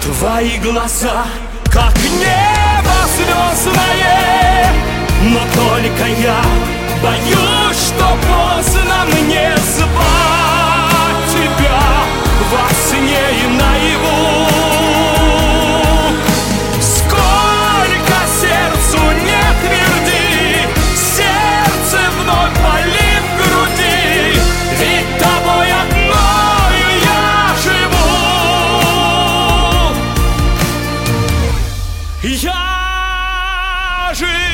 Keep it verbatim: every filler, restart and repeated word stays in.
Твои глаза, как небо звездное, но только я боюсь, что поздно мне звать тебя во сне и наяву. Сколько сердцу не тверди, сердце вновь боли в груди, ведь тобой одною я живу. Я живу.